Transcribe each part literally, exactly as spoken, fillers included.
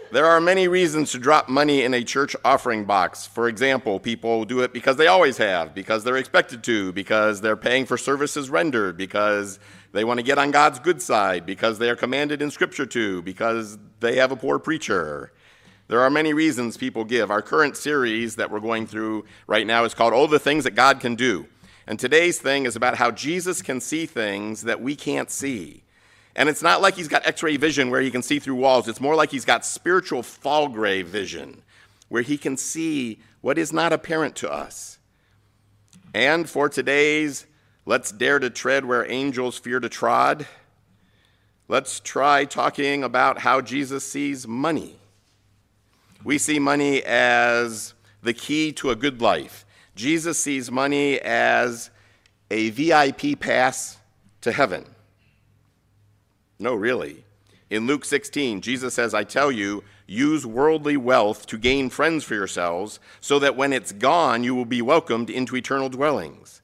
There are many reasons to drop money in a church offering box. For example, people do it because they always have, because they're expected to, because they're paying for services rendered, because they want to get on God's good side, because they are commanded in Scripture to, because they have a poor preacher. There are many reasons people give. Our current series that we're going through right now is called Oh, the Things That God Can Do. And today's thing is about how Jesus can see things that we can't see. And it's not like he's got x-ray vision where he can see through walls. It's more like he's got spiritual Fahlgren vision where he can see what is not apparent to us. And for today's Let's Dare to Tread Where Angels Fear to Trod, let's try talking about how Jesus sees money. We see money as the key to a good life. Jesus sees money as a V I P pass to heaven. No, really. In Luke sixteen, Jesus says, I tell you, use worldly wealth to gain friends for yourselves, so that when it's gone, you will be welcomed into eternal dwellings.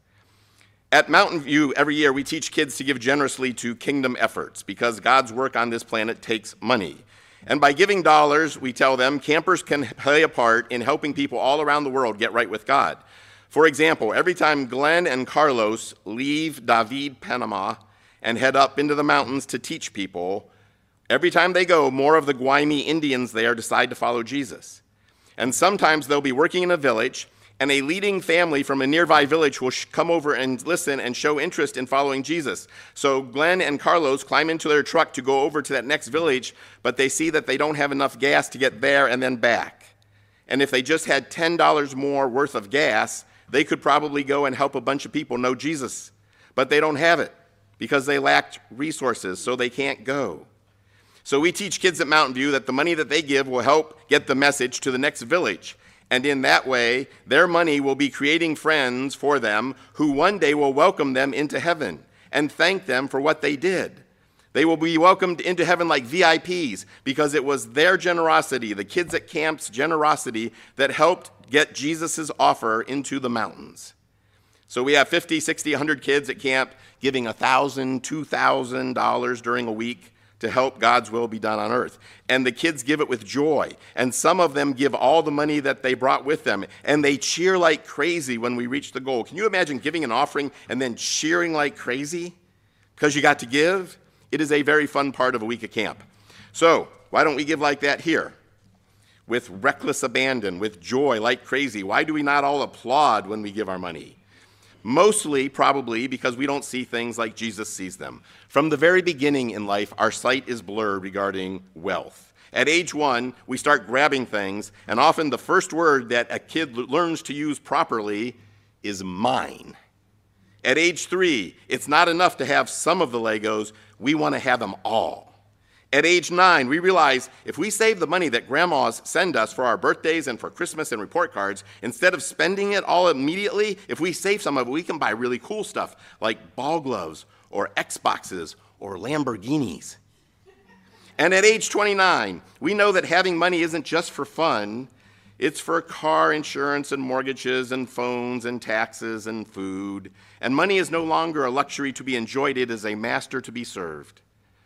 At Mountain View, every year, we teach kids to give generously to kingdom efforts, because God's work on this planet takes money. And by giving dollars, we tell them, campers can play a part in helping people all around the world get right with God. For example, every time Glenn and Carlos leave David, Panama, and head up into the mountains to teach people, every time they go, more of the Guaymi Indians there decide to follow Jesus. And sometimes they'll be working in a village, and a leading family from a nearby village will sh- come over and listen and show interest in following Jesus. So Glenn and Carlos climb into their truck to go over to that next village, but they see that they don't have enough gas to get there and then back. And if they just had ten dollars more worth of gas, they could probably go and help a bunch of people know Jesus. But they don't have it, because they lacked resources, so they can't go. So we teach kids at Mountain View that the money that they give will help get the message to the next village. And in that way, their money will be creating friends for them who one day will welcome them into heaven and thank them for what they did. They will be welcomed into heaven like V I Ps because it was their generosity, the kids at camp's generosity, that helped get Jesus' offer into the mountains. So we have fifty, sixty, one hundred kids at camp giving one thousand dollars, two thousand dollars during a week to help God's will be done on earth. And the kids give it with joy. And some of them give all the money that they brought with them. And they cheer like crazy when we reach the goal. Can you imagine giving an offering and then cheering like crazy because you got to give? It is a very fun part of a week of camp. So why don't we give like that here? With reckless abandon, with joy like crazy. Why do we not all applaud when we give our money? Mostly, probably, because we don't see things like Jesus sees them. From the very beginning in life, our sight is blurred regarding wealth. At age one, we start grabbing things, and often the first word that a kid learns to use properly is mine. At age three, it's not enough to have some of the Legos, we want to have them all. At age nine, we realize if we save the money that grandmas send us for our birthdays and for Christmas and report cards, instead of spending it all immediately, if we save some of it, we can buy really cool stuff like ball gloves or Xboxes or Lamborghinis. And at age twenty-nine, we know that having money isn't just for fun. It's for car insurance and mortgages and phones and taxes and food. And money is no longer a luxury to be enjoyed. It is a master to be served.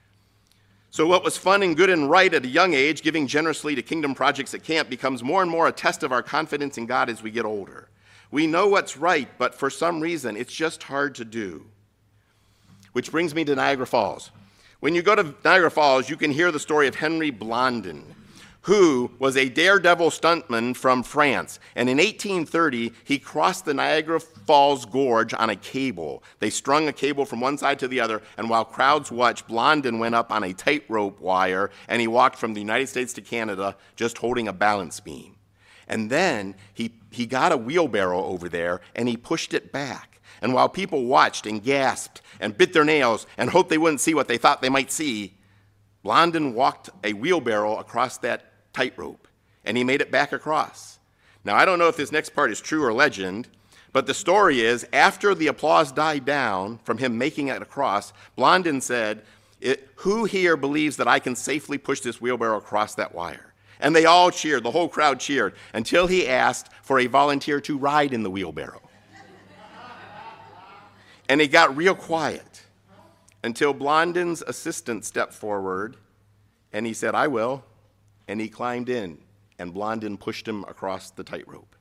So what was fun and good and right at a young age, giving generously to kingdom projects at camp, becomes more and more a test of our confidence in God as we get older. We know what's right, but for some reason, it's just hard to do. Which brings me to Niagara Falls. When you go to Niagara Falls, you can hear the story of Henry Blondin, who was a daredevil stuntman from France. And in eighteen thirty, he crossed the Niagara Falls Gorge on a cable. They strung a cable from one side to the other, and while crowds watched, Blondin went up on a tightrope wire, and he walked from the United States to Canada just holding a balance beam. And then he, he got a wheelbarrow over there, and he pushed it back. And while people watched and gasped and bit their nails and hoped they wouldn't see what they thought they might see, Blondin walked a wheelbarrow across that tightrope, and he made it back across. Now, I don't know if this next part is true or legend, but the story is, after the applause died down from him making it across, Blondin said, who here believes that I can safely push this wheelbarrow across that wire? And they all cheered, the whole crowd cheered, until he asked for a volunteer to ride in the wheelbarrow. And it got real quiet until Blondin's assistant stepped forward, and he said, I will. and he climbed in, and Blondin pushed him across the tightrope.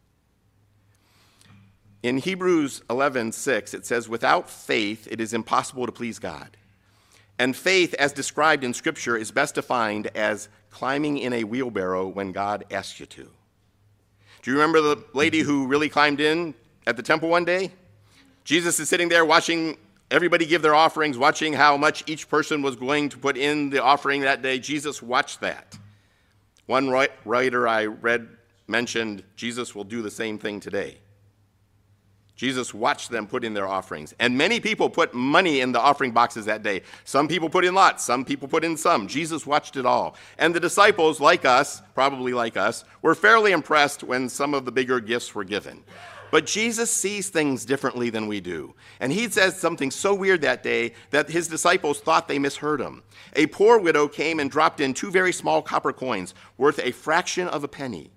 In Hebrews eleven six, it says, without faith, it is impossible to please God. And faith, as described in Scripture, is best defined as climbing in a wheelbarrow when God asks you to. Do you remember the lady who really climbed in at the temple one day? Jesus is sitting there watching everybody give their offerings, watching how much each person was going to put in the offering that day. Jesus watched that. One writer I read mentioned Jesus will do the same thing today. Jesus watched them put in their offerings. And many people put money in the offering boxes that day. Some people put in lots. Some people put in some. Jesus watched it all. And the disciples, like us, probably like us, were fairly impressed when some of the bigger gifts were given. But Jesus sees things differently than we do. And he says something so weird that day that his disciples thought they misheard him. A poor widow came and dropped in two very small copper coins worth a fraction of a penny.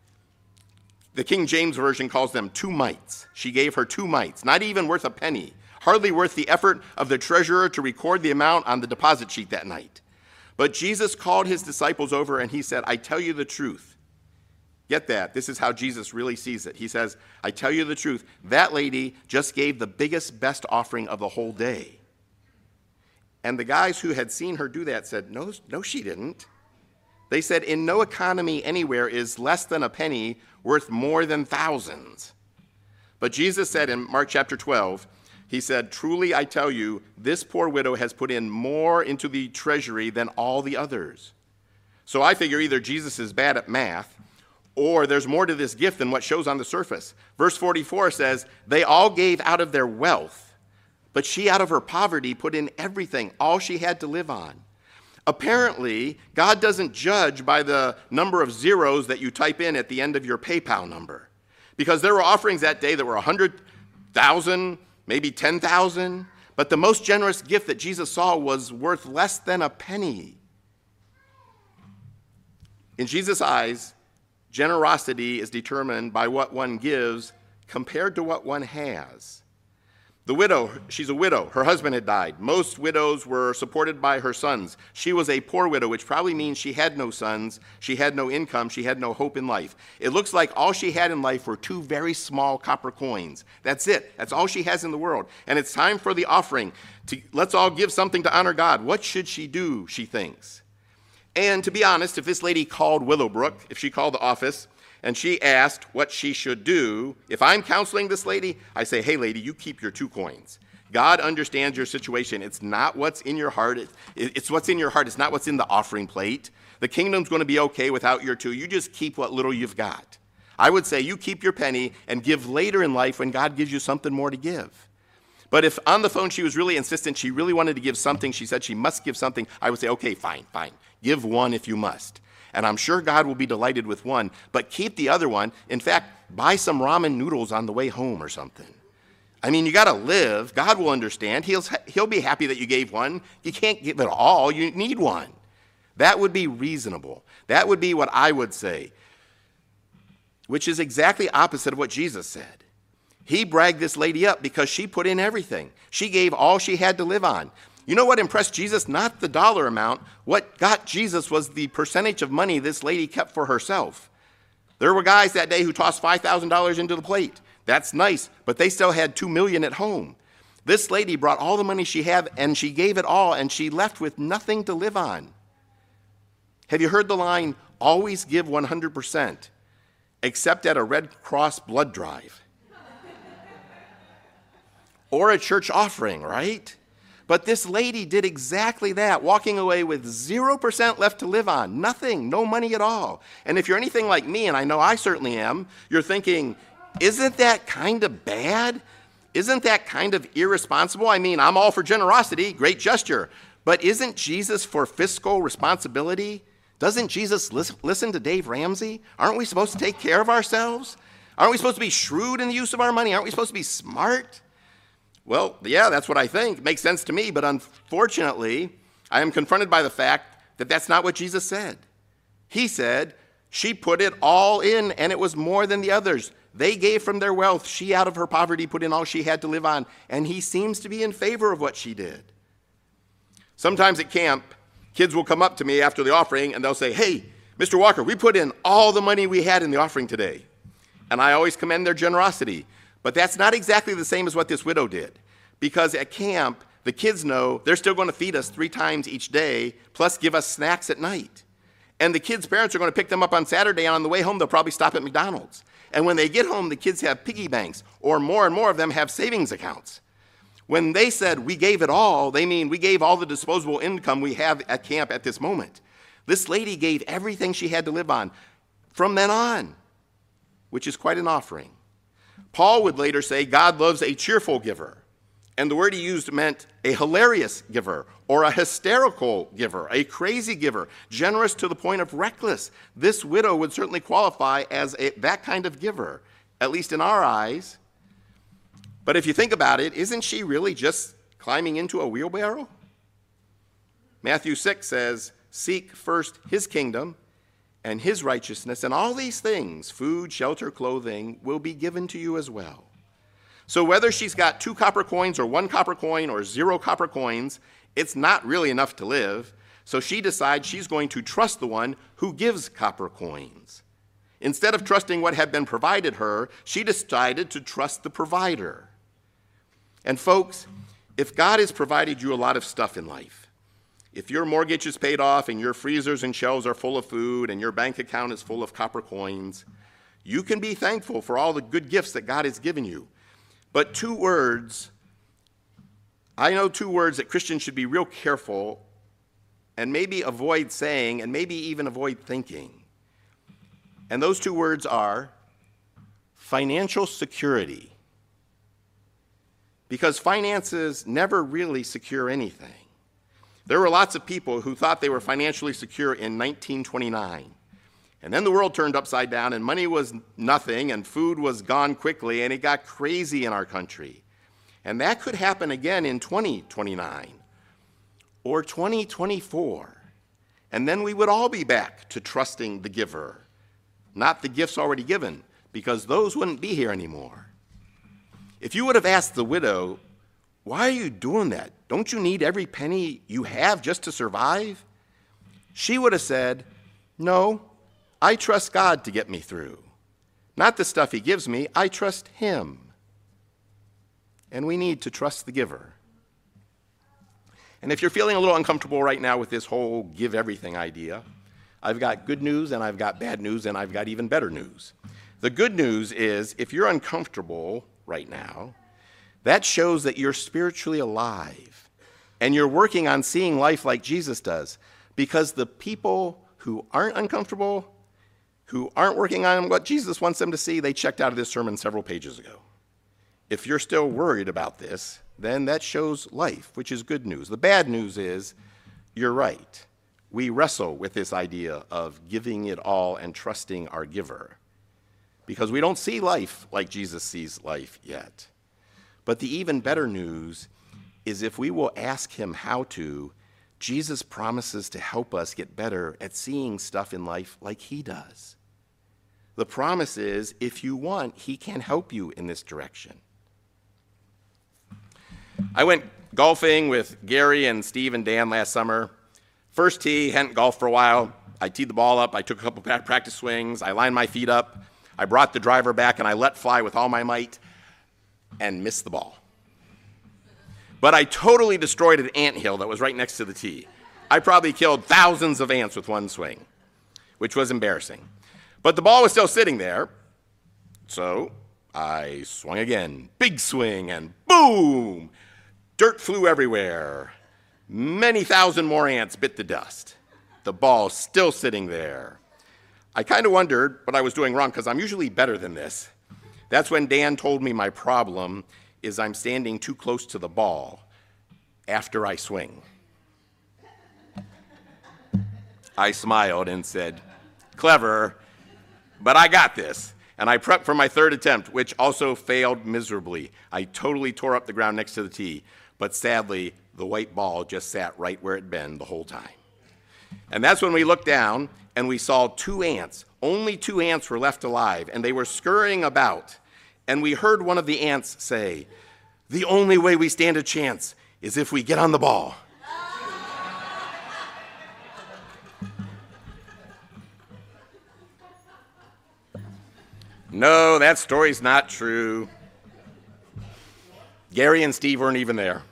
The King James Version calls them two mites. She gave her two mites, not even worth a penny, hardly worth the effort of the treasurer to record the amount on the deposit sheet that night. But Jesus called his disciples over and he said, I tell you the truth. Get that. This is how Jesus really sees it. He says, I tell you the truth. That lady just gave the biggest, best offering of the whole day. And the guys who had seen her do that said, no, no, she didn't. They said, in no economy anywhere is less than a penny worth more than thousands. But Jesus said in Mark chapter twelve, he said, truly I tell you, this poor widow has put in more into the treasury than all the others. So I figure either Jesus is bad at math, or there's more to this gift than what shows on the surface. Verse forty-four says, they all gave out of their wealth, but she out of her poverty put in everything, all she had to live on. Apparently, God doesn't judge by the number of zeros that you type in at the end of your PayPal number. Because there were offerings that day that were one hundred thousand, maybe ten thousand, but the most generous gift that Jesus saw was worth less than a penny. In Jesus' eyes, generosity is determined by what one gives compared to what one has. The widow, she's a widow. Her husband had died. Most widows were supported by her sons. She was a poor widow, which probably means she had no sons, she had no income, she had no hope in life. It looks like all she had in life were two very small copper coins. That's it. That's all she has in the world. And it's time for the offering. To, let's all give something to honor God. What should she do, she thinks? And to be honest, if this lady called Willowbrook, if she called the office, and she asked what she should do, if I'm counseling this lady, I say, hey, lady, you keep your two coins. God understands your situation. It's not what's in your heart. It's what's in your heart. It's not what's in the offering plate. The kingdom's going to be okay without your two. You just keep what little you've got. I would say you keep your penny and give later in life when God gives you something more to give. But if on the phone she was really insistent, she really wanted to give something, she said she must give something, I would say, okay, fine, fine. Give one if you must. And I'm sure God will be delighted with one, but keep the other one. In fact, buy some ramen noodles on the way home or something. I mean, you got to live. God will understand. He'll, he'll be happy that you gave one. You can't give it all. You need one. That would be reasonable. That would be what I would say, which is exactly opposite of what Jesus said. He bragged this lady up because she put in everything. She gave all she had to live on. You know what impressed Jesus? Not the dollar amount. What got Jesus was the percentage of money this lady kept for herself. There were guys that day who tossed five thousand dollars into the plate. That's nice, but they still had two million dollars at home. This lady brought all the money she had, and she gave it all, and she left with nothing to live on. Have you heard the line, always give one hundred percent, except at a Red Cross blood drive? Or a church offering, right? But this lady did exactly that, walking away with zero percent left to live on. Nothing, no money at all. And if you're anything like me, and I know I certainly am, you're thinking, isn't that kind of bad? Isn't that kind of irresponsible? I mean, I'm all for generosity, great gesture. But isn't Jesus for fiscal responsibility? Doesn't Jesus listen, listen to Dave Ramsey? Aren't we supposed to take care of ourselves? Aren't we supposed to be shrewd in the use of our money? Aren't we supposed to be smart? Well, yeah, that's what I think. It makes sense to me, but unfortunately, I am confronted by the fact that that's not what Jesus said. He said, she put it all in, and it was more than the others. They gave from their wealth. She, out of her poverty, put in all she had to live on, and he seems to be in favor of what she did. Sometimes at camp, kids will come up to me after the offering, and they'll say, hey, Mister Walker, we put in all the money we had in the offering today. And I always commend their generosity. But that's not exactly the same as what this widow did. Because at camp, the kids know they're still going to feed us three times each day, plus give us snacks at night. And the kids' parents are going to pick them up on Saturday, and on the way home, they'll probably stop at McDonald's. And when they get home, the kids have piggy banks, or more and more of them have savings accounts. When they said we gave it all, they mean we gave all the disposable income we have at camp at this moment. This lady gave everything she had to live on from then on, which is quite an offering. Paul would later say God loves a cheerful giver. And the word he used meant a hilarious giver or a hysterical giver, a crazy giver, generous to the point of reckless. This widow would certainly qualify as a, that kind of giver, at least in our eyes. But if you think about it, isn't she really just climbing into a wheelbarrow? Matthew six says, seek first his kingdom and his righteousness, and all these things, food, shelter, clothing, will be given to you as well. So whether she's got two copper coins or one copper coin or zero copper coins, it's not really enough to live. So she decides she's going to trust the one who gives copper coins. Instead of trusting what had been provided her, she decided to trust the provider. And folks, if God has provided you a lot of stuff in life, if your mortgage is paid off and your freezers and shelves are full of food and your bank account is full of copper coins, you can be thankful for all the good gifts that God has given you. But two words, I know two words that Christians should be real careful and maybe avoid saying and maybe even avoid thinking. And those two words are financial security. Because finances never really secure anything. There were lots of people who thought they were financially secure in nineteen twenty-nine. And then the world turned upside down, and money was nothing, and food was gone quickly, and it got crazy in our country. And that could happen again in twenty twenty-nine or twenty twenty-four. And then we would all be back to trusting the giver, not the gifts already given, because those wouldn't be here anymore. If you would have asked the widow, why are you doing that? Don't you need every penny you have just to survive? She would have said, no, I trust God to get me through. Not the stuff he gives me, I trust him. And we need to trust the giver. And if you're feeling a little uncomfortable right now with this whole give everything idea, I've got good news and I've got bad news and I've got even better news. The good news is if you're uncomfortable right now, that shows that you're spiritually alive and you're working on seeing life like Jesus does, because the people who aren't uncomfortable, who aren't working on what Jesus wants them to see, they checked out of this sermon several pages ago. If you're still worried about this, then that shows life, which is good news. The bad news is you're right. We wrestle with this idea of giving it all and trusting our giver because we don't see life like Jesus sees life yet. But the even better news is if we will ask him how to, Jesus promises to help us get better at seeing stuff in life like he does. The promise is, if you want, he can help you in this direction. I went golfing with Gary and Steve and Dan last summer. First tee, hadn't golfed for a while. I teed the ball up. I took a couple practice swings. I lined my feet up. I brought the driver back, and I let fly with all my might and missed the ball. But I totally destroyed an anthill that was right next to the tee. I probably killed thousands of ants with one swing, which was embarrassing. But the ball was still sitting there, so I swung again. Big swing, and boom! Dirt flew everywhere. Many thousand more ants bit the dust. The ball's still sitting there. I kind of wondered what I was doing wrong, because I'm usually better than this. That's when Dan told me my problem is I'm standing too close to the ball after I swing. I smiled and said, clever, but I got this. And I prepped for my third attempt, which also failed miserably. I totally tore up the ground next to the tee, but sadly, the white ball just sat right where it'd been the whole time. And that's when we looked down and we saw two ants. Only two ants were left alive, and they were scurrying about. And we heard one of the ants say, the only way we stand a chance is if we get on the ball. No, that story's not true. Gary and Steve weren't even there.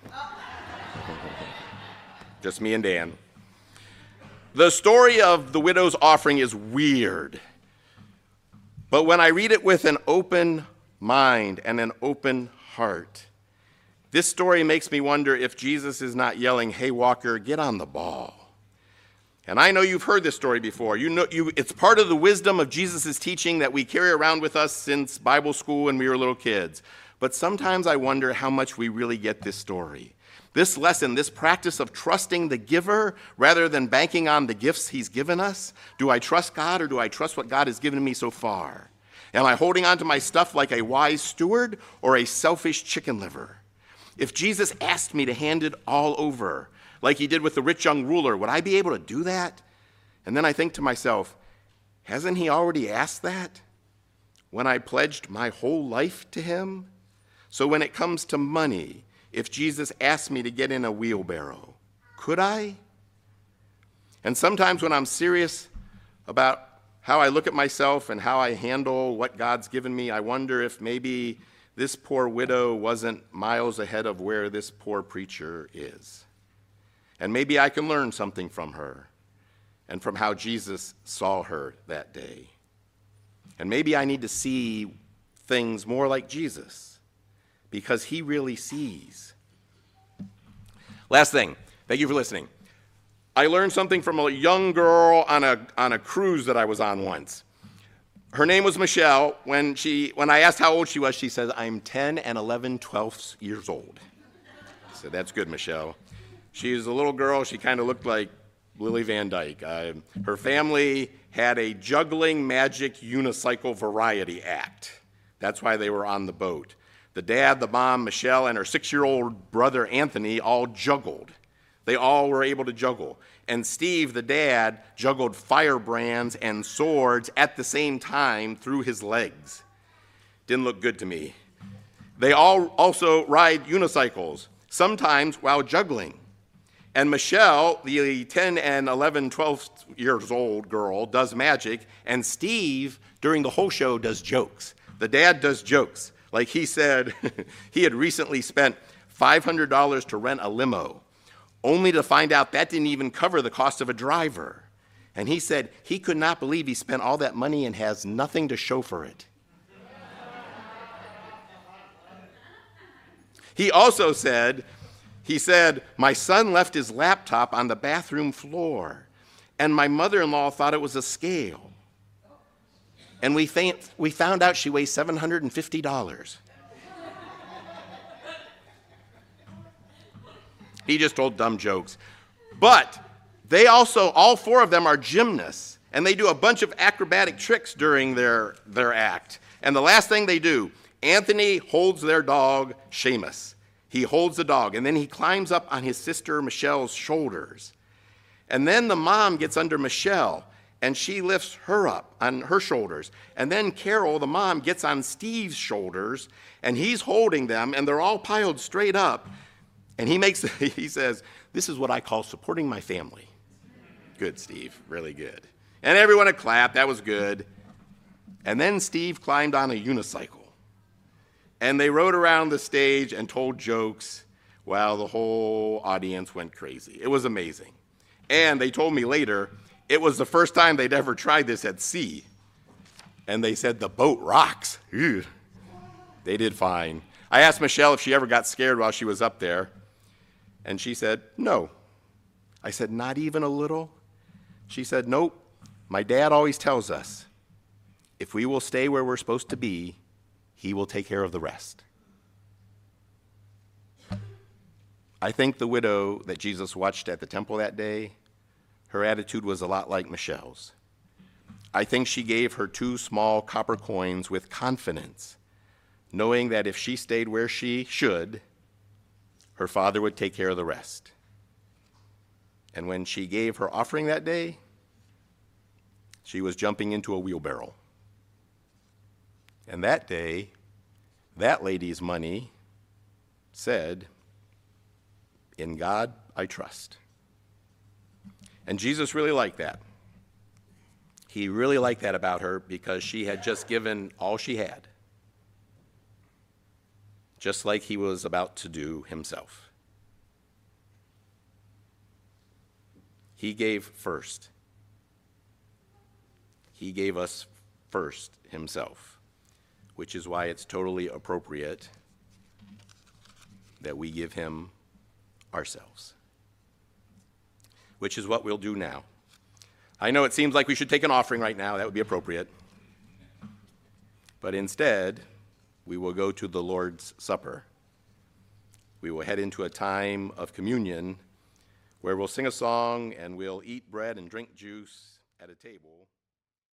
Just me and Dan. The story of the widow's offering is weird. But when I read it with an open mind and an open heart, this story makes me wonder if Jesus is not yelling, "Hey, Walker, get on the ball." And I know you've heard this story before. You know, you, it's part of the wisdom of Jesus' teaching that we carry around with us since Bible school when we were little kids. But sometimes I wonder how much we really get this story. This lesson, this practice of trusting the giver rather than banking on the gifts he's given us. Do I trust God or do I trust what God has given me so far? Am I holding on to my stuff like a wise steward or a selfish chicken liver? If Jesus asked me to hand it all over, like he did with the rich young ruler, would I be able to do that? And then I think to myself, hasn't he already asked that when I pledged my whole life to him? So when it comes to money, if Jesus asked me to get in a wheelbarrow, could I? And sometimes when I'm serious about how I look at myself and how I handle what God's given me, I wonder if maybe this poor widow wasn't miles ahead of where this poor preacher is. And maybe I can learn something from her and from how Jesus saw her that day. And maybe I need to see things more like Jesus because he really sees. Last thing, thank you for listening. I learned something from a young girl on a, on a cruise that I was on once. Her name was Michelle. When, she, when I asked how old she was, she said, "I'm ten and eleven, twelve years old." I said, "That's good, Michelle." She was a little girl. She kind of looked like Lily Van Dyke. Uh, her family had a juggling magic unicycle variety act. That's why they were on the boat. The dad, the mom, Michelle, and her six-year-old brother, Anthony, all juggled. They all were able to juggle. And Steve, the dad, juggled firebrands and swords at the same time through his legs. Didn't look good to me. They all also ride unicycles, sometimes while juggling. And Michelle, the ten and eleven, twelve years old girl, does magic, and Steve, during the whole show, does jokes. The dad does jokes. Like he said, he had recently spent five hundred dollars to rent a limo, only to find out that didn't even cover the cost of a driver. And he said he could not believe he spent all that money and has nothing to show for it. He also said, He said, "My son left his laptop on the bathroom floor, and my mother-in-law thought it was a scale. And we, fa- we found out she weighs seven hundred fifty dollars. He just told dumb jokes. But they also, all four of them are gymnasts, and they do a bunch of acrobatic tricks during their, their act. And the last thing they do, Anthony holds their dog, Seamus. He holds the dog, and then he climbs up on his sister Michelle's shoulders. And then the mom gets under Michelle, and she lifts her up on her shoulders. And then Carol, the mom, gets on Steve's shoulders, and he's holding them, and they're all piled straight up. And he makes, he says, "This is what I call supporting my family." Good, Steve, really good. And everyone had clapped, that was good. And then Steve climbed on a unicycle. And they rode around the stage and told jokes while the whole audience went crazy. It was amazing. And they told me later, it was the first time they'd ever tried this at sea. And they said, the boat rocks. Ew. They did fine. I asked Michelle if she ever got scared while she was up there. And she said, no. I said, not even a little? She said, nope. My dad always tells us, if we will stay where we're supposed to be, he will take care of the rest. I think the widow that Jesus watched at the temple that day, her attitude was a lot like Michelle's. I think she gave her two small copper coins with confidence, knowing that if she stayed where she should, her father would take care of the rest. And when she gave her offering that day, she was jumping into a wheelbarrow. And that day, that lady's money said, in God I trust. And Jesus really liked that. He really liked that about her because she had just given all she had, just like he was about to do himself. He gave first. He gave us first himself, which is why it's totally appropriate that we give him ourselves, which is what we'll do now. I know it seems like we should take an offering right now. That would be appropriate. But instead, we will go to the Lord's Supper. We will head into a time of communion where we'll sing a song and we'll eat bread and drink juice at a table.